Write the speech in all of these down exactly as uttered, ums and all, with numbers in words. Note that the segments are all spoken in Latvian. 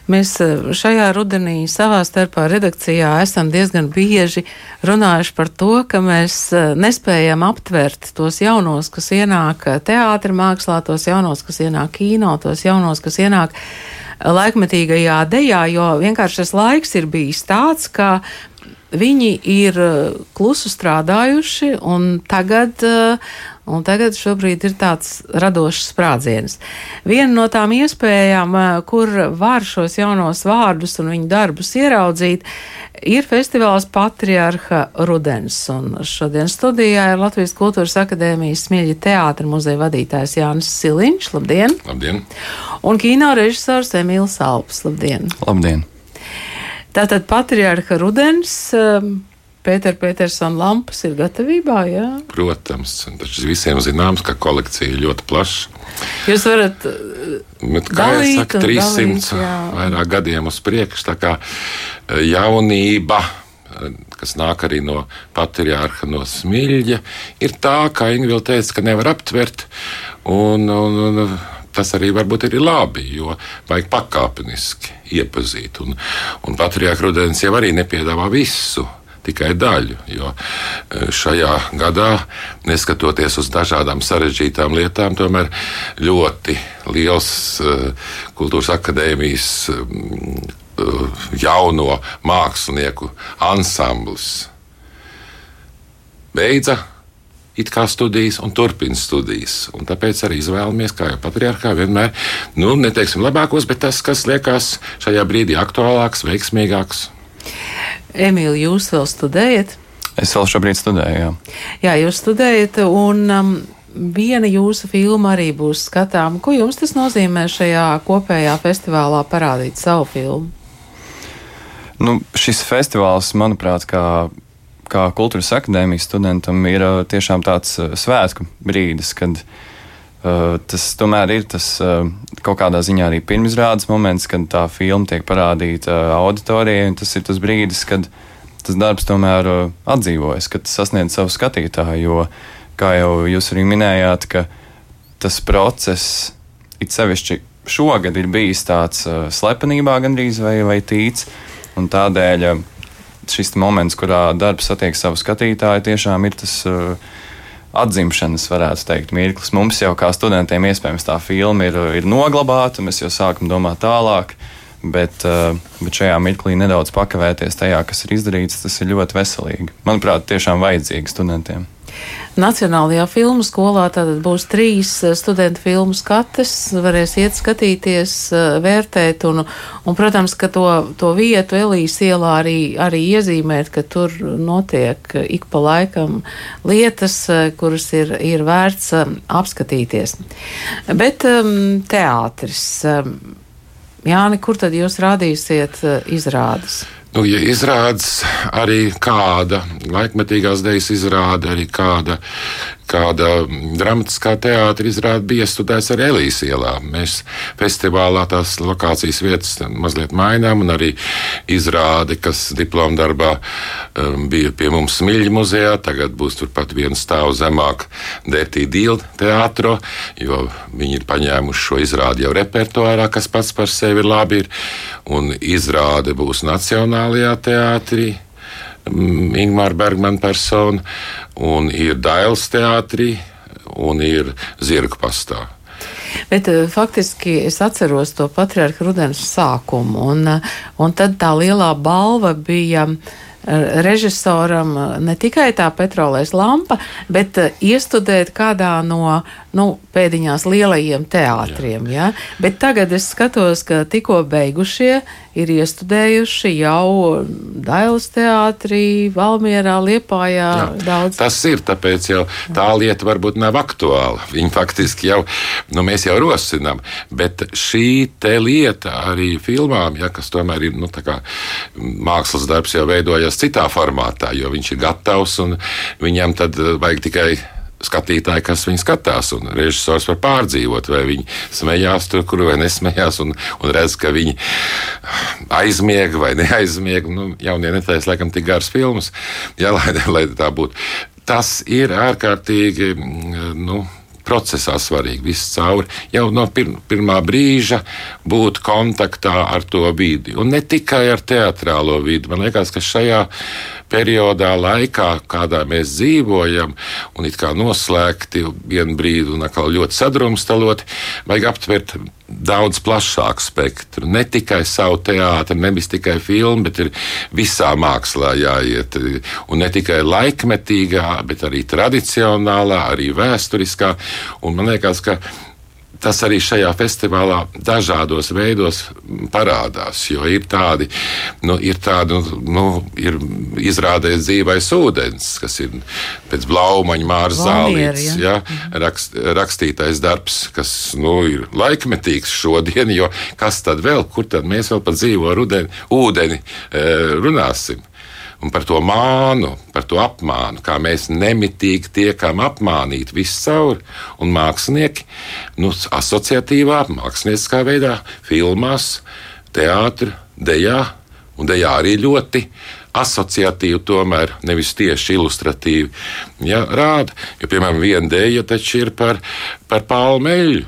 Mēs šajā rudenī savā starpā redakcijā esam diezgan bieži runājuši par to, ka mēs nespējam aptvert tos jaunos, kas ienāk teātra mākslā, tos jaunos, kas ienāk kino, tos jaunos, kas ienāk laikmetīgajā dejā, jo vienkārši tas laiks ir bijis tāds, ka viņi ir klusu strādājuši, un tagad, un tagad šobrīd ir tāds radošs sprādziens. Viena no tām iespējām, kur var šos jaunos vārdus un viņu darbus ieraudzīt, ir festivāls Patriarha rudens. Un šodien studijā ir Latvijas Kultūras akadēmijas Smilģa teātra muzeja vadītājs Jānis Siliņš. Labdien! Labdien! Un kino režisors Emīls Alps. Labdien! Labdien! Tātad Patriarha rudens, Pēter Petersona lampas ir gatavībā, jā? Protams, taču visiem zināms, ka kolekcija ir ļoti plaša. Jūs varat Bet, kā dalīt jau saka, trīssimts vairāk gadiem uz priekšu, tā kā jaunība, kas nāk arī no Patriarha, no Smilģa, ir tā, kā Ingvila teica, ka nevar aptvert, un, un, un tas arī varbūt ir labi, jo vajag pakāpeniski iepazīt. Un, un Patriarha rudens jau arī nepiedāvā visu, tikai daļu, jo šajā gadā, neskatoties uz dažādām sarežģītām lietām, tomēr ļoti liels Kultūras akadēmijas jauno mākslinieku ansamblis beidza it kā studijas un turpina studijas. Un tāpēc arī izvēlamies, kā jau Patriarhā vienmēr, nu, neteiksim labākos, bet tas, kas liekas šajā brīdī aktuālāks, veiksmīgāks. Emīli, jūs vēl studējat? Es vēl šobrīd studēju, jā. Jā, jūs studējat, un um, viena jūsu filma arī būs skatām. Ko jums tas nozīmē šajā kopējā festivālā parādīt savu filmu? Nu, šis festivāls, manuprāt, kā kā Kultūras akadēmijas studentam ir uh, tiešām tāds uh, svētku brīdis, kad uh, tas tomēr ir tas uh, kaut kādā ziņā arī pirmizrādes moments, kad tā filma tiek parādīta uh, auditorijai, un tas ir tas brīdis, kad tas darbs tomēr uh, atdzīvojas, kad tas sasniedz savu skatītāju, jo, kā jau jūs arī minējāt, ka tas process it sevišķi šogad ir bijis tāds uh, slepenībā gandrīz vai, vai tīts, un tādēļ uh, šis moments, kurā darbs satiek savu skatītāju, tiešām ir tas uh, atzimšanas, varētu teikt, mirklis. Mums jau kā studentiem iespējams tā filma ir, ir noglabāta, mēs jau sākam domāt tālāk, bet, uh, bet šajā mirklī nedaudz pakavēties tajā, kas ir izdarīts, tas ir ļoti veselīgi. Manuprāt, tiešām vajadzīgi studentiem. Nacionālajā filmu skolā tātad būs trīs studentu filmu skates, varēs iet skatīties, vērtēt un, un protams, ka to, to vietu Elijas ielā arī, arī iezīmēt, ka tur notiek ik pa laikam lietas, kuras ir, ir vērts apskatīties. Bet um, teātris, um, Jāni, kur tad jūs rādīsiet uh, izrādes? Nu, ja izrādes arī kāda laikmetīgās dejas izrāde, arī kāda, kāda dramatiskā teātra izrāde bija studēts arī Elijas ielā. Mēs festivālā tās lokācijas vietas mazliet mainām, un arī izrāde, kas diploma darbā um, bija pie mums Smilģa muzejā, tagad būs turpat vienu stāvu zemāk Dērtī Dīla teātro, jo viņi ir paņēmuši šo izrādi jau repertuārā, kas pats par sevi ir labi ir, un izrāde būs Nacionālajā teātrī, Ingmāra Bergmana persona, un ir Dailes teātrī, un ir Zirgu pastā. Bet faktiski es atceros to Patriarha rudens sākumu, un, un tad tā lielā balva bija režisoram ne tikai tā Petrolēs lampa, bet iestudēt kādā no nu, pēdiņās lielajiem teātriem. Ja? Bet tagad es skatos, ka tikko beigušie ir iestudējuši jau Dailes teātrī, Valmierā, Liepājā. Jā, daudz. Tas ir, tāpēc jau tā lieta varbūt nav aktuāla. Viņa faktiski jau, nu mēs jau rosinām, bet šī te lieta arī filmām, ja, kas tomēr ir, nu tā kā mākslas darbs jau veidojas citā formātā, jo viņš ir gatavs un viņam tad vajag tikai skatītāji, kas viņu skatās, un režisors var pārdzīvot, vai viņi smējās tur, kur vai nesmējās, un, un redz, ka viņi aizmiega vai neaizmiega. Nu, jaunie netaisa laikam tik garas filmas, jā, lai, lai tā būtu. Tas ir ārkārtīgi, nu, procesā svarīgi, viss cauri, jau no pir, pirmā brīža būt kontaktā ar to vidi. Un ne tikai ar teatrālo vidi. Man liekas, ka šajā periodā, laikā, kādā mēs dzīvojam, un it kā noslēgti vienu brīdi un atkal ļoti sadrumstaloti, vajag aptvert daudz plašāku spektru. Ne tikai savu teātri, nevis tikai filmu, bet ir visā mākslā jāiet. Un ne tikai laikmetīgā, bet arī tradicionālā, arī vēsturiskā. Un man liekas, ka tas arī šajā festivālā dažādos veidos parādās, jo ir tādi, nu, ir tādi, nu, ir izrādēts dzīvais ūdens, kas ir pēc Blaumaņa Māras Zālītes, ja, rakst, rakstītais darbs, kas, nu, ir laikmetīgs šodien, jo kas tad vēl, kur tad mēs vēl par dzīvo rudeni, ūdeni e, runāsim? Un par to mānu, par to apmānu, kā mēs nemitīgi tiekam apmānīti viscaur, un mākslinieki, nu, asociatīvā, mākslinieckā veidā, filmās, teātrī, dejā, un dejā arī ļoti asociatīvi, tomēr nevis tieši ilustratīvi, ja, rāda. Jo, piemēram, viena deja taču ir par, par palmeļu.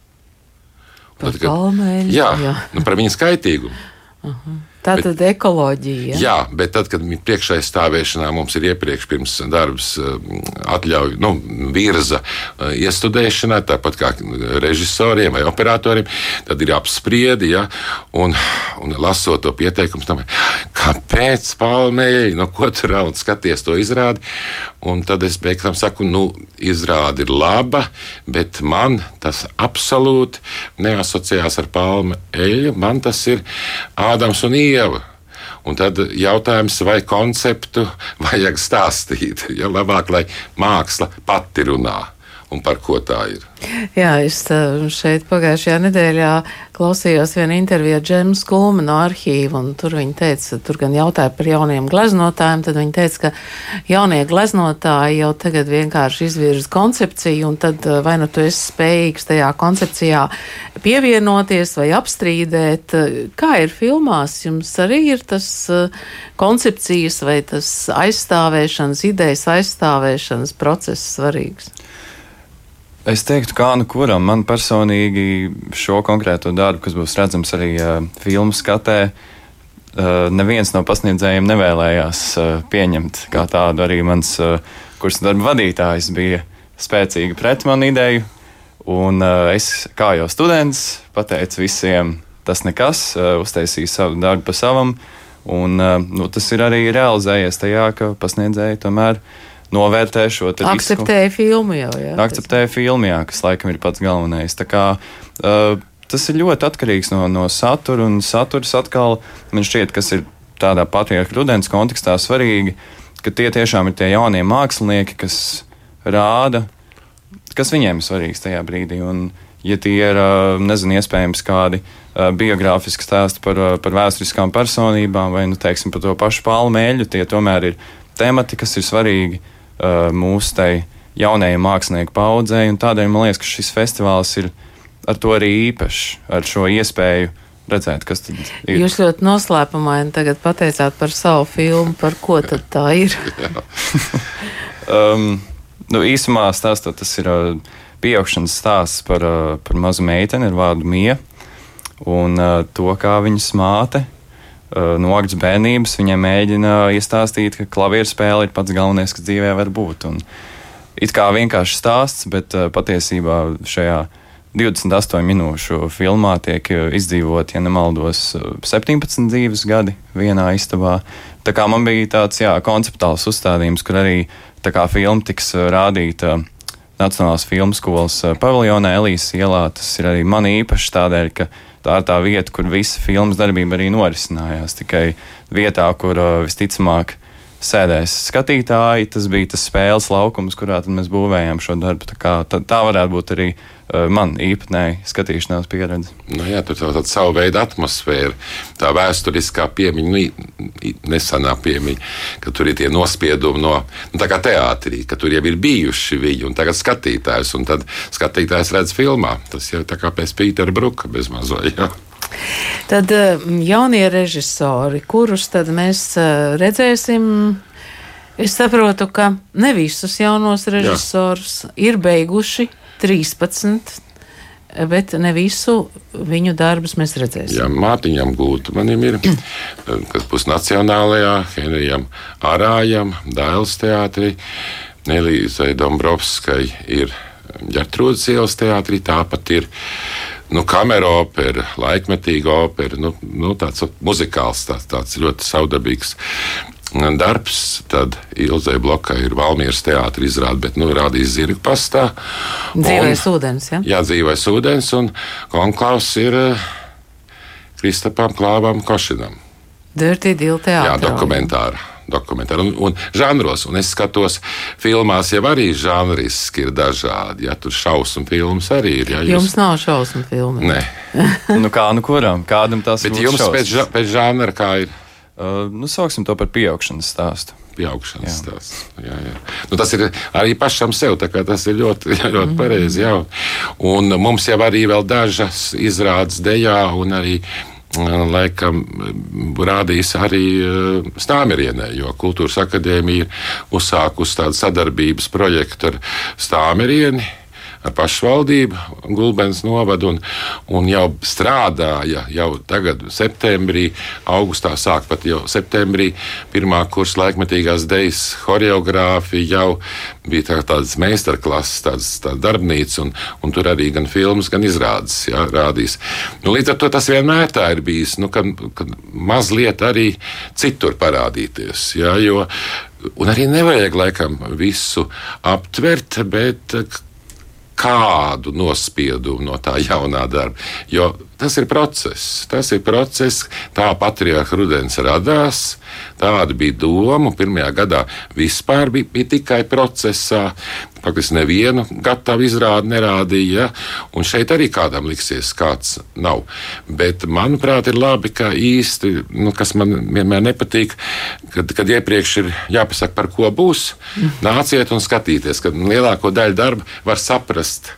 Par palmeļu? Jā, jā. Nu, par viņas kaitīgumu. Uh-huh. Tā tad bet, ekoloģija. Jā, bet tad, kad priekšaizstāvēšanā mums ir iepriekš pirms darbs atļauj, nu, virza iestudēšanai, tāpat kā režisoriem vai operatoriem, tad ir apspriedi, ja, un, un lasot to pieteikumu, tam, kāpēc palmeļi, no ko tur un skaties to izrādi, un tad es beigtam saku, nu, izrādi ir laba, bet man tas absolūti neasociējās ar palmeļu, man tas ir Ādams un Ieva. Un tad jautājums, vai konceptu vajag stāstīt, ja labāk, lai māksla pati runā. Un par ko tā ir? Jā, es šeit pagājušajā nedēļā klausījos vienu interviju ar Džemu Skulmu no arhīva, un tur viņa teica, tur gan jautāja par jauniem gleznotājiem, tad viņa teica, ka jaunie gleznotāji jau tagad vienkārši izvirza koncepciju, un tad vai nu tu esi spējīgs tajā koncepcijā pievienoties vai apstrīdēt. Kā ir filmās? Jums arī ir tas koncepcijas vai tas aizstāvēšanas, idejas aizstāvēšanas process svarīgs? Es teiktu, kā nu kuram. Man personīgi šo konkrēto darbu, kas būs redzams arī uh, filmu skatē, uh, neviens no pasniedzējiem nevēlējās uh, pieņemt kā tādu. Arī mans uh, kursa darba vadītājs bija spēcīgi pret manu ideju, un uh, es, kā jau students, pateicu visiem, tas nekas, uh, uztaisīju savu darbu pa savam, un uh, nu, tas ir arī realizējies tajā, ka pasniedzēji tomēr novērtē šo te risku. Akceptēja filmu jau, jā. Akceptēja filmu, jā, kas laikam ir pats galvenais. Tā kā uh, tas ir ļoti atkarīgs no, no satura, un saturs atkal, man šķiet, kas ir tādā patriarha rudens kontekstā svarīgi, ka tie tiešām ir tie jaunie mākslinieki, kas rāda, kas viņiem ir svarīgs tajā brīdī. Un, ja tie ir, uh, nezinu, iespējams kādi uh, biogrāfiski stāsti par, uh, par vēsturiskām personībām, vai, nu, teiksim, par to pašu palmeļu, tie tomēr ir temati, kas ir svarīgi mūsu tai jaunajai mākslinieku paudzei, un tādēļ man liekas, ka šis festivāls ir ar to arī īpašs, ar šo iespēju redzēt, kas tad ir. Jūs ļoti noslēpumaini tagad pateicāt par savu filmu, par ko tad tā ir? um, nu, īsumā stāstot, tas ir uh, pieaugšanas stāsts par, uh, par mazu meiteni ar vārdu Mija, un uh, to, kā viņas māte no agras bērnības viņam mēģina iestāstīt, ka klavieru spēle ir pats galvenais, kas dzīvē var būt. Un it kā vienkārši stāsts, bet uh, patiesībā šajā divdesmit astoņu minūšu filmā tiek izdzīvot, ja nemaldos, septiņpadsmit dzīves gadi vienā istabā. Tā kā man bija tāds, jā, konceptuāls uzstādījums, kur arī tā kā filma tiks rādīta Nacionālās filmu skolas paviljonā Elīzes ielā. Tas ir arī man īpaši tādēļ, ka tā ir tā vieta, kur visa filmas darbība arī norisinājās. Tikai vietā, kur uh, visticamāk sēdēs skatītāji, tas bija tas spēles laukums, kurā tad mēs būvējām šo darbu. Tā, kā, tā, tā varētu būt arī uh, man īpatnēji skatīšanās pieredze. Nu jā, tur tā tāda savu veidu atmosfēra, tā vēsturiskā piemiņa, nu, nesenā piemiņa, ka tur ir tie nospiedumi no, nu, tā kā teātrī, ka tur jau ir bijuši viņi, un tagad skatītājs, un tad skatītājs redz filmā. Tas jau tā kā pēc Pītera Bruka bez mazo, jā. Tad jaunie režisori, kurus tad mēs redzēsim, es saprotu, ka ne visus jaunos režisorus jā. Ir beiguši trīspadsmit, bet ne visu viņu darbus mēs redzēsim. Jā, Mārtiņam Gultmanim ir, kas būs Nacionālajā, Henrijam Arājam, Dailes teātrī, Elīzai Dombrovskai ir Ģertrūdes ielas teātrī, tāpat ir nu, kamera opera, laikmetīga opera, nu, nu, tāds muzikāls, tāds, tāds ļoti savdabīgs darbs. Tad Ilzei Blokai ir Valmieras teātra izrāde, bet nu, rādīs Zirgu pastā. Dzīvais ūdens, ja? Jā, Dzīvais ūdens, un konklaus ir Kristapam Klāvam Košinam. Dirty Deal teātra. Jā, dokumentāra. dokumentāri un, un žanros. Un es skatos, filmās jau arī žanriski ir dažādi. Ja tur šausmu filmas arī ir. Ja, jūs... Jums nav šausmu filmu? Nē. nu kā, nu kuram? Kādam tas Bet jums šausmas? pēc, ža, pēc žanra kā ir? Uh, nu, sauksim to par pieaugšanas stāstu. Pieaugšanas stāsts. Jā, jā. Nu, tas ir arī pašam sev, tā kā tas ir ļoti, ļoti pareizi. Jā. Un mums jau arī vēl dažas izrādes dejā un arī laikam rādīs arī Stāmerienē, jo Kultūras akadēmija ir uzsākusi tādu sadarbības projektu ar Stāmerieni, ar pašvaldību, Gulbens novadu, un, un jau strādāja, jau tagad septembrī, augustā sāk pat jau septembrī, pirmā kursa laikmetīgās dejas horeogrāfi jau bija tā, tādas meistarklases, tādas, tādas darbnīcas, un, un tur arī gan filmas, gan izrādes jā, rādīs. Nu, līdz ar to tas vienmēr tā ir bijis, nu, kad, kad mazliet arī citur parādīties, jā, jo, un arī nevajag laikam visu aptvert, bet kādu nospiedumu no tā jaunā darba. Jo tas ir process. Tas ir process, tā Patriarha rudens radās, tāda bija doma. Pirmajā gadā vispār bija, bija tikai procesā. Faktiski nevienu gatavu izrādi nerādīja. Ja? Un šeit arī kādam liksies, kāds nav. Bet, manuprāt, ir labi, ka īsti, nu, kas man vienmēr nepatīk, kad, kad iepriekš ir jāpasaka, par ko būs, nāciet un skatīties, kad lielāko daļu darba var saprast,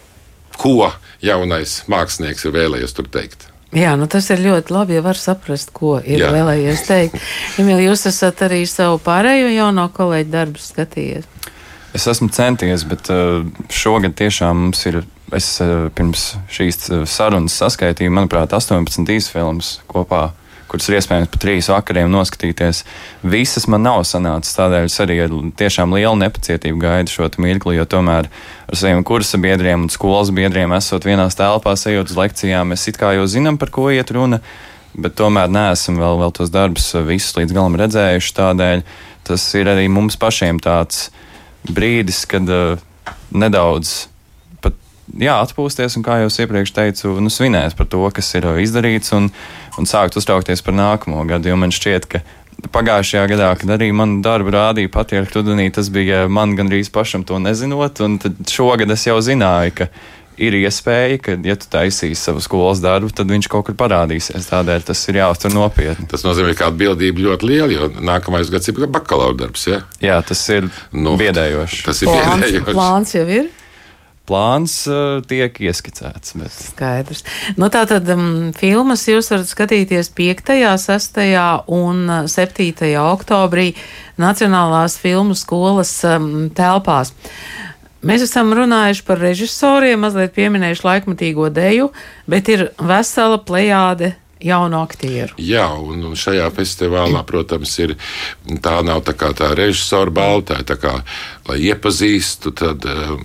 ko jaunais mākslinieks ir vēlējies tur teikt. Jā, nu tas ir ļoti labi, ja var saprast, ko ir Jā. vēlējies teikt. Emīl, jūs esat arī savu pārējo jauno kolēģu darbu skatījies? Es esmu centies, bet šogad tiešām mums ir, es pirms šīs sarunas saskaitīju, manuprāt, astoņpadsmit īsfilmas kopā, kuras ir iespējams pa trīs vakariem noskatīties. Visas man nav sanācis, tādēļ es arī ar tiešām lielu nepacietību gaidu šo mirkli, jo tomēr ar saviem kursa biedriem un skolas biedriem esot vienās telpās, ejot uz lekcijām, mēs it kā jau zinām, par ko iet runa, bet tomēr neesam vēl, vēl tos darbus visus līdz galam redzējuši, tādēļ tas ir arī mums pašiem tāds brīdis, kad uh, nedaudz pat, jā, atpūsties un, kā jau iepriekš teicu, nu, svinēt par to, kas ir uh, izdarīts un, un sākt uztraukties par nākamo gadu, jo man šķiet, ka pagājušajā gadā, kad arī man darbu rādīja Patriarha rudenī, tas bija man gandrīz pašam to nezinot, un tad šogad es jau zināju, ka ir iespēja, ka, ja tu taisīsi savu skolas darbu, tad viņš kaut kur parādīsies. Tādēļ tas ir jāuztver nopietni. Tas nozīmē, ka atbildība ļoti liela, jo nākamais gads ir bakalaura darbs, ja? Jā, tas ir nu, biedējoši. Tas ir plāns, biedējoši. Plāns jau ir? Plāns uh, tiek ieskicēts. Bet... Skaidrs. Nu, tātad um, filmas jūs varat skatīties piektajā, sestajā un septītajā oktobrī Nacionālās filmu skolas um, telpās. Mēs esam runājuši par režisoriem, mazliet pieminējuši laikmatīgo deju, bet ir vesela plejāde jaunu aktieru. Jā, un šajā festivālā, protams, ir tā nav tā kā tā režisora balva, tā ir tā kā, lai iepazīstu, tad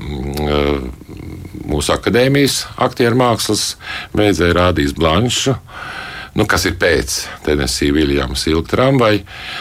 um, mūsu akadēmijas aktieru mākslas beidzēja rādīs Blanšu, nu, kas ir pēc Tenesī Viljams Ilga tramvai.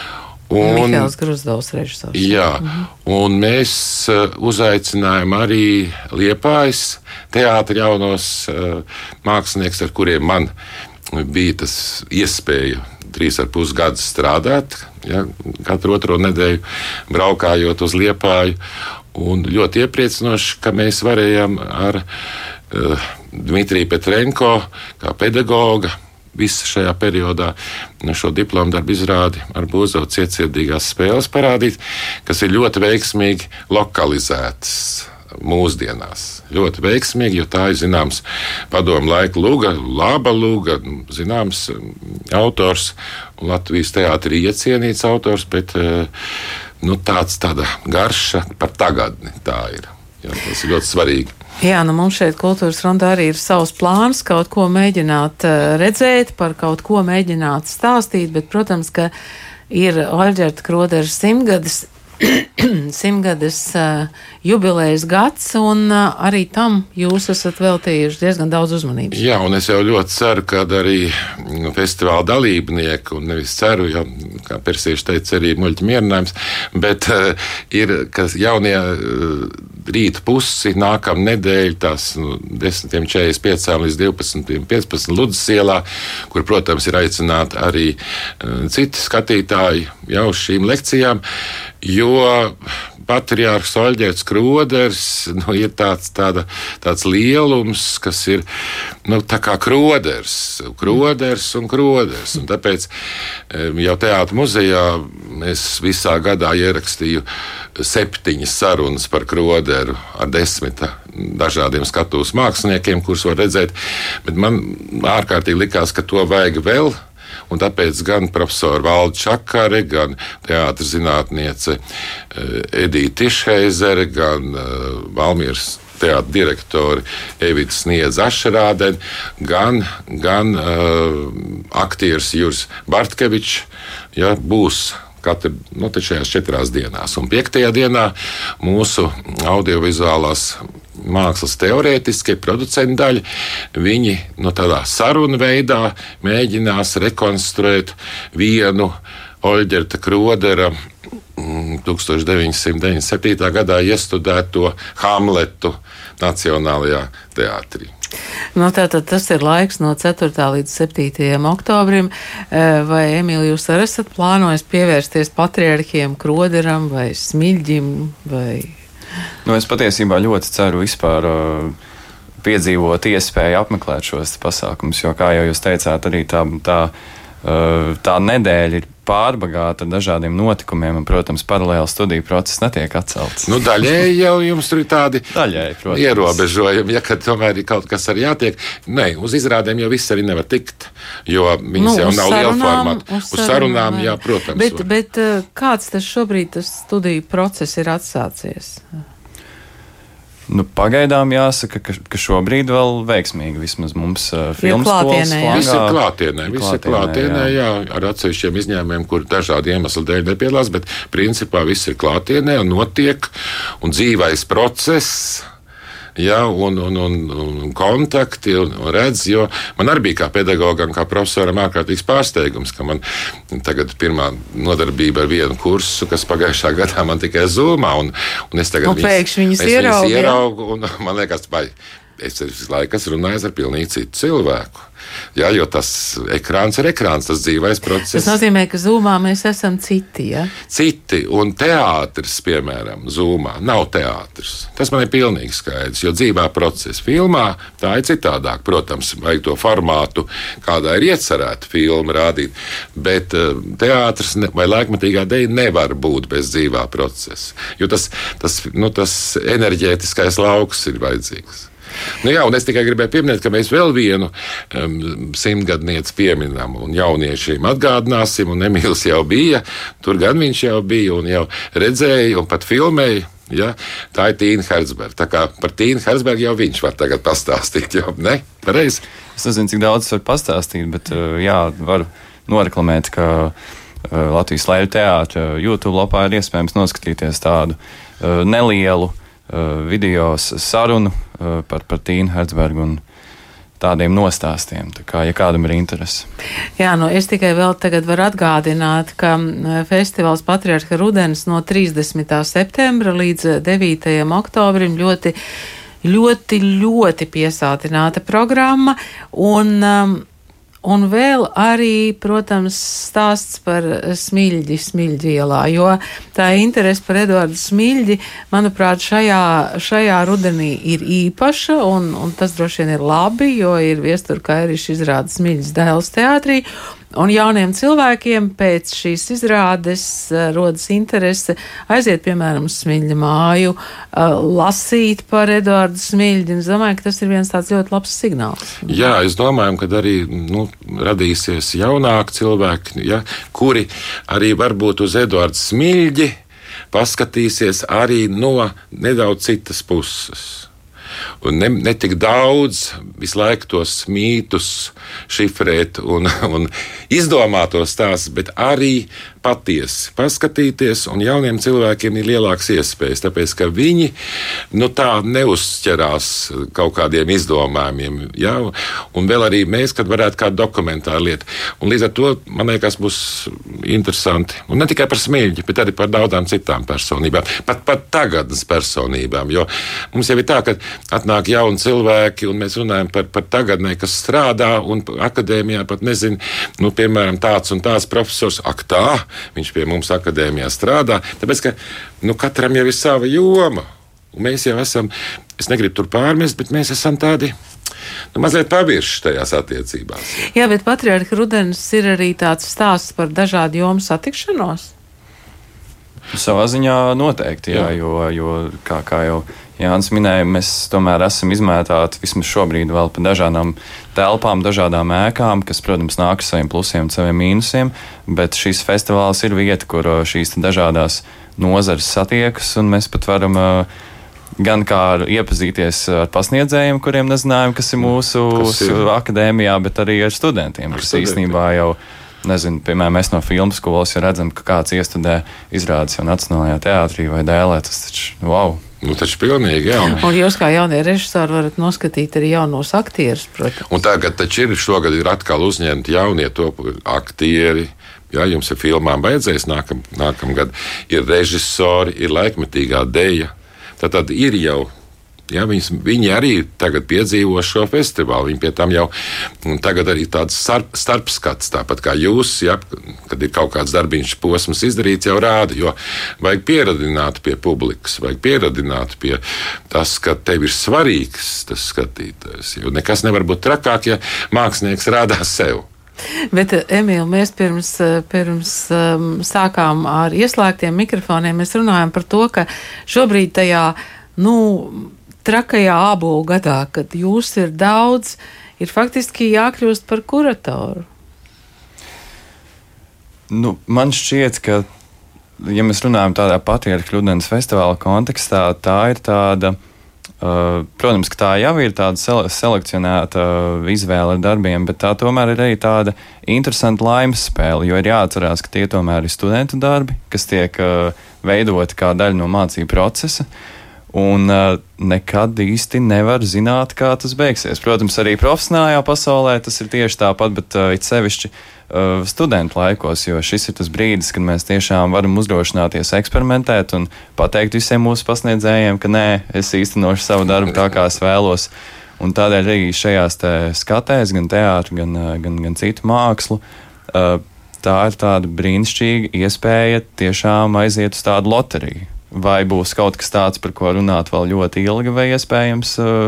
Un, Mihēls Gruzdovs režisors. Jā, un mēs uh, uzaicinājām arī Liepājas teātra jaunos uh, mākslinieks, ar kuriem man bija tas iespēja trīs ar pus gadus strādāt, ja, katru otro nedēļu braukājot uz Liepāju. Un ļoti iepriecinoši, ka mēs varējām ar uh, Dmitriju Petrenko kā pedagoga visu šajā periodā šo diplomu darbu izrādi ar Būzovu cietsirdīgās spēles parādīt, kas ir ļoti veiksmīgi lokalizētas mūsdienās. Ļoti veiksmīgi, jo tā ir zināms padomu laika luga, laba luga, zināms autors, un Latvijas teātrī iecienīts autors, bet nu, tāds tāda garša par tagadni tā ir. Jā, tas ir ļoti svarīgi. Jā, nu mums šeit kultūras frontā arī ir savs plāns, kaut ko mēģināt uh, redzēt, par kaut ko mēģināt stāstīt, bet, protams, ka ir Oļģerta Kroderas simtgades simtgades uh, jubilejas gads, un uh, arī tam jūs esat veltījuši diezgan daudz uzmanības. Jā, un es jau ļoti ceru, ka arī festivāla dalībnieki, un nevis ceru, jo, kā persieši teica, arī muļķi mierinājums, bet uh, ir, ka jaunie uh, rīta pusi nākamā nedēļa, tās no desmit četrdesmit pieci līdz divpadsmit piecpadsmit Ludzas ielā, kur, protams, ir aicināti arī uh, citi skatītāji jau uz šīm lekcijām, jo patriārhs Oļģerts Kroders nu, ir tāds, tāda, tāds lielums, kas ir nu, tā kā kroders, kroders un kroders. Un tāpēc jau Teātra muzejā es visā gadā ierakstīju septiņas sarunas par Kroderu ar desmit dažādiem skatuves māksliniekiem, kurus var redzēt. Bet man ārkārtīgi likās, ka to vajag vēl. Un tāpēc gan profesora Valda Čakare, gan teātra zinātniece Edita Tišheizere, gan Valmieras teātra direktori Evita Sniedza Ašerādene, gan, gan uh, aktieris Juris Bartkevičs, ja, būs katru nu, šajās četrās dienās. Un piektajā dienā mūsu audiovizuālās mākslas teorētiskie producenti daļa, viņi no tādā sarunu veidā mēģinās rekonstruēt vienu Oļģerta Krodera tūkstoš deviņsimt deviņdesmit septītā gadā iestudēto Hamletu Nacionālajā teātrī. Nu, tātad tas ir laiks no ceturtā līdz septītajam oktobrim. Vai, Emīl, jūs arī esat plānojis pievērsties patriarhiem Kroderam vai Smiļģim? Vai... Nu, es patiesībā ļoti ceru vispār uh, piedzīvot iespēju apmeklēt šos pasākumus, jo, kā jau jūs teicāt, arī tā, tā, uh, tā nedēļa ir pārbagāta ar dažādiem notikumiem, un, protams, paralēli studiju process netiek atcelts. Nu, daļēji jau jums tur ir tādi daļēji, ierobežojumi, ja, ka tomēr ir kaut kas arī jātiek. Nē, uz izrādēm jau viss arī nevar tikt, jo viņas nu, jau nav liela formāta. Uz, uz sarunām, jā, protams. Bet, bet kāds tas šobrīd tas studiju process ir atsācies? Nu, pagaidām jāsaka, ka, ka šobrīd vēl veiksmīgi vismaz mums uh, filmas skolas flangā. Viss ir klātienē, viss ir klātienē, jā. jā, ar atsevišķiem izņēmumiem, kur dažādi iemesli dēļ nepiedalās, bet principā viss ir klātienē un notiek, un dzīvais process. Ja, un, un, un, un kontakti, un, un redz, jo man arī bija kā pedagogam, kā profesoram ārkārtīgs pārsteigums, ka man tagad pirmā nodarbība ar vienu kursu, kas pagājušā gadā man tikai Zoomā, un, un es tagad un viņas, viņas es ieraugu, viņas ieraugu, un man liekas, vai es visu laiku esmu runājis ar pilnīgi citu cilvēku. Jā, jo tas ekrāns ir ekrāns, tas dzīvais process. Tas nozīmē, ka Zoomā mēs esam citi, ja? Citi, un teātris, piemēram, Zoomā nav teātris. Tas man ir pilnīgi skaidrs, jo dzīvā procesa filmā tā ir citādāk. Protams, vajag to formātu, kādā ir iecerēta filma rādīt, bet teātris vai laikmetīgā deja nevar būt bez dzīvā procesa, jo tas, tas, nu, tas enerģētiskais lauks ir vajadzīgs. Nu jā, un es tikai gribēju pieminēt, ka mēs vēl vienu um, simtgadnieci pieminam un jauniešiem atgādināsim, un Emīls jau bija, tur gan viņš jau bija un jau redzēja un pat filmēja. Ja? Tā ir Tīna Herzberga. Tā kā par Tīnu Herzbergu jau viņš var tagad pastāstīt, jau ne? Pareizi? Es nezinu, cik daudz var pastāstīt, bet jā, varu noreklamēt, ka Latvijas Lēļu teātra YouTube lapā ir iespējams noskatīties tādu nelielu video sarunu par, par Tīnu Herzbergu un tādiem nostāstiem, tā kā, ja kādam ir interesi. Jā, nu es tikai vēl tagad varu atgādināt, ka festivāls Patriarha Rudens no trīsdesmitā septembra līdz devītajam oktobrim ļoti, ļoti, ļoti piesātināta programma, un um, Un vēl arī, protams, stāsts par Smiļģi, Smiļģi ielā, jo tā interese par Eduardu Smiļģi, manuprāt, šajā, šajā rudenī ir īpaša, un, un tas droši vien ir labi, jo ir Viestura Kairiša izrāda Smiļģis Dēls teātrī, un jauniem cilvēkiem pēc šīs izrādes uh, rodas interese aiziet, piemēram, uz Smiļģa māju, uh, lasīt par Eduardu Smiļģi, un es domāju, ka tas ir viens tāds ļoti labs signāls. Jā, es domāju, ka arī, nu, radīsies jaunāki cilvēki, ja, kuri arī varbūt uz Eduardu Smiļģi paskatīsies arī no nedaudz citas puses. un ne, ne tik daudz visu laiku tos mītus šifrēt un, un izdomātos tās, bet arī patiesi paskatīties, un jauniem cilvēkiem ir lielāks iespējas, tāpēc, ka viņi nu, tā neuzķerās kaut kādiem izdomājumiem, ja? Un vēl arī mēs, kad varētu kādu dokumentāru lietu. Un līdz ar to, man liekas, būs interesanti, un ne tikai par Smilģi, bet arī par daudzām citām personībām, pat par tagadnes personībām, jo mums jau ir tā, ka atnāk jauni cilvēki, un mēs runājam par, par tagadnē, kas strādā, un akadēmijā pat nezinu, nu, piemēram, tāds un tāds profesors, ak tā, viņš pie mums akadēmijā strādā, tāpēc, ka nu, katram jau ir sava joma. Un mēs jau esam, es negribu tur pārmest, bet mēs esam tādi nu, mazliet pavirši tajās attiecībās. Jā, bet Patriarha Rudens ir arī tāds stāsts par dažādu jomu satikšanos? Savā ziņā noteikti, jā, jā. jo, jo kā, kā jau Jānis minēja, mēs tomēr esam izmētāti vismaz šobrīd vēl pa dažādām telpām, dažādām ēkām, kas, protams, nāk ar saviem plusiem un saviem mīnusiem, bet šīs festivāls ir vieta, kur šīs dažādās nozares satiekas, un mēs pat varam uh, gan kā iepazīties ar pasniedzējiem, kuriem nezinājām, kas ir mūsu kas ir? akadēmijā, bet arī ar studentiem, ar kas studentiem. īstenībā jau, nezinu, piemēram, mēs no filmu skolas jau redzam, ka kāds iestudē izrādes jau Nacionālajā teātrī vai dēlē, tas taču, wow! Nu, taču pilnīgi, jā. Un jūs kā jaunie režisori varat noskatīt arī jaunos aktierus, protams. Un tagad taču ir, šogad ir atkal uzņemti jaunie topu aktieri. Jā, jums ir filmām vajadzēs nākam, nākamgad. Ir režisori, ir laikmetīgā deja. Tātad ir jau, jā, viņas, viņi arī tagad piedzīvo šo festivālu. Viņi pie tam jau tagad arī tāds starp, starpskats, tāpat kā jūs, jā, kad ir kaut kāds darbiņš posms izdarīts, jau rāda, jo vajag pieradināt pie publikas, vajag pieradināt pie tas, ka tev ir svarīgs tas skatītājs. Jo nekas nevar būt trakāk, ja mākslinieks rādās sev. Bet, Emīl, mēs pirms, pirms um, sākām ar ieslēgtiem mikrofoniem, mēs runājam par to, ka šobrīd tajā, nu, trakajā ābolu gadā, kad jūs ir daudz, ir faktiski jākļūst par kuratoru. Nu, man šķiet, ka, ja mēs runājam tādā Patriarha Rudens festivāla kontekstā, tā ir tāda, uh, protams, ka tā jau ir tāda sele- selekcionēta uh, izvēle ar darbiem, bet tā tomēr ir arī tāda interesanta laimes spēle, jo ir jāatcerās, ka tie tomēr ir studentu darbi, kas tiek uh, veidoti kā daļa no mācību procesa. Un uh, nekad īsti nevar zināt, kā tas beigsies. Protams, arī profesionālajā pasaulē tas ir tieši tāpat, bet uh, it sevišķi uh, studentu laikos, jo šis ir tas brīdis, kad mēs tiešām varam uzdrošināties eksperimentēt un pateikt visiem mūsu pasniedzējiem, ka nē, es īstenošu savu darbu tā, kā es vēlos. Un tādēļ arī šajās te skatēs, gan teātru, gan, gan, gan citu mākslu, uh, tā ir tāda brīnišķīga iespēja tiešām aiziet uz tādu loteriju. Vai būs kaut kas tāds, par ko runāt vēl ļoti ilgi, vai iespējams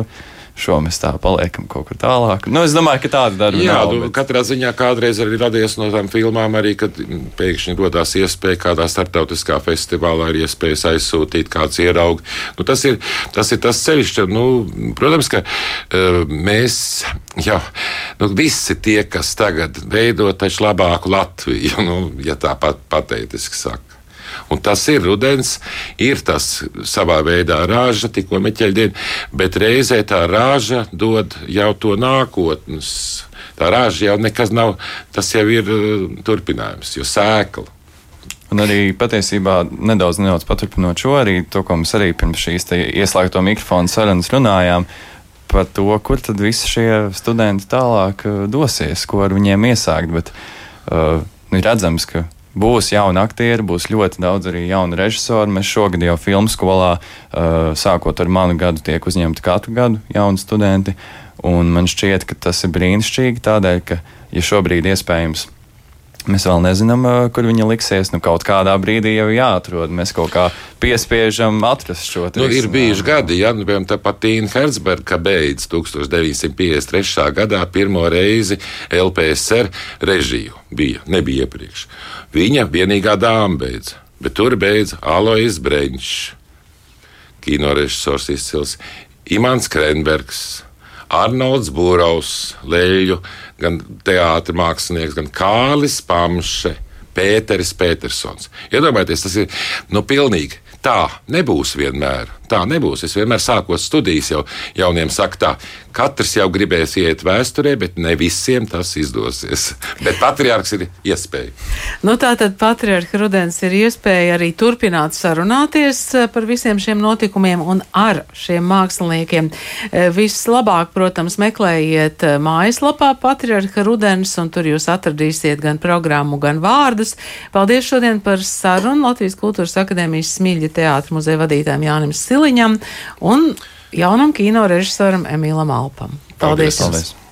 šo mēs tā paliekam kaut kur tālāk. Nu, es domāju, ka tāda darba Jā, nav. Jā, bet... katrā ziņā kādreiz arī radies no tām filmām arī, kad pēkšņi rodās iespēja kādā starptautiskā festivālā ir iespējas aizsūtīt kāds ieraugi. Nu, tas ir tas, ir tas ceļš, nu, protams, ka uh, mēs jau, nu, visi tie, kas tagad veido taču labāku Latviju, nu, ja tā pat pateitiski saka. Un tas ir rudens, ir tas savā veidā rāža, tikko meķeļdiena, bet reizē tā rāža dod jau to nākotnes. Tā rāža jau nekas nav, tas jau ir turpinājums, jo sēkla. Un arī patiesībā nedaudz, nedaudz paturpinot šo, arī to, ko mēs arī pirms šīs ieslēgto mikrofonu sarunas runājām, par to, kur tad visi šie studenti tālāk dosies, ko ar viņiem iesākt, bet uh, ir redzams, ka būs jauni aktieri, būs ļoti daudz arī jaunu režisoru. Mēs šogad jau filmu skolā, uh, sākot ar manu gadu, tiek uzņemti katru gadu jauni studenti. Un man šķiet, ka tas ir brīnišķīgi tādēļ, ka, ja šobrīd iespējams mēs vēl nezinām, uh, kur viņa liksies, nu kaut kādā brīdī jau jāatrod. Mēs kaut kā piespiežam atrast šo nu, ir bijuši gadi, ja, nu, piemēram, tā pat Tīna Herzberga beidz tūkstoš deviņsimt piecdesmit trešā gadā pirmo reizi L P S R režiju. Bija, nebija iepriekš. Viņa vienīgā dāma beidza, bet tur beidza Alois Breņšs, kinorežisors izcils, Imants Krenbergs, Arnolds Būraus, Leļu, gan teātra mākslinieks, gan Kārlis Pamše, Pēteris Petersons. Iedomājieties, tas ir nu, pilnīgi tā, nebūs vienmēr. Tā nebūs. Es vienmēr sākot studijas jau jauniem saku tā, katrs jau gribēs iet vēsturē, bet ne visiem tas izdosies. Bet patriarks ir iespēja. Nu, tātad patriarka Rudens ir iespēja arī turpināt sarunāties par visiem šiem notikumiem un ar šiem māksliniekiem. Vislabāk, protams, meklējiet mājaslapā Patriarka Rudens, un tur jūs atradīsiet gan programmu, gan vārdus. Paldies šodien par sarunu Latvijas Kultūras akadēmijas Smilģa teātra muzeja vadītājiem Jānim Siliņam un jaunam kino režisoram Emīlam Alpam. Paldies! Paldies! Paldies.